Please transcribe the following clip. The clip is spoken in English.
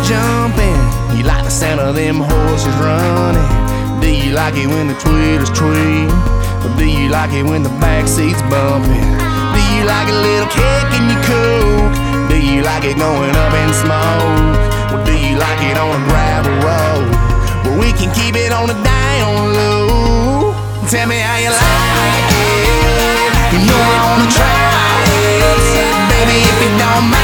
jumping? You like the sound of them horses running? Do you like it when the tweeters tweet? Or do you like it when the backseat's bumping? Do you like a little kick in your coke? Do you like it going up in smoke? Or do you like it on a gravel road? Well, we can keep it on the down low. Tell me how you like it. You know I wanna try it, baby, if it don't matter.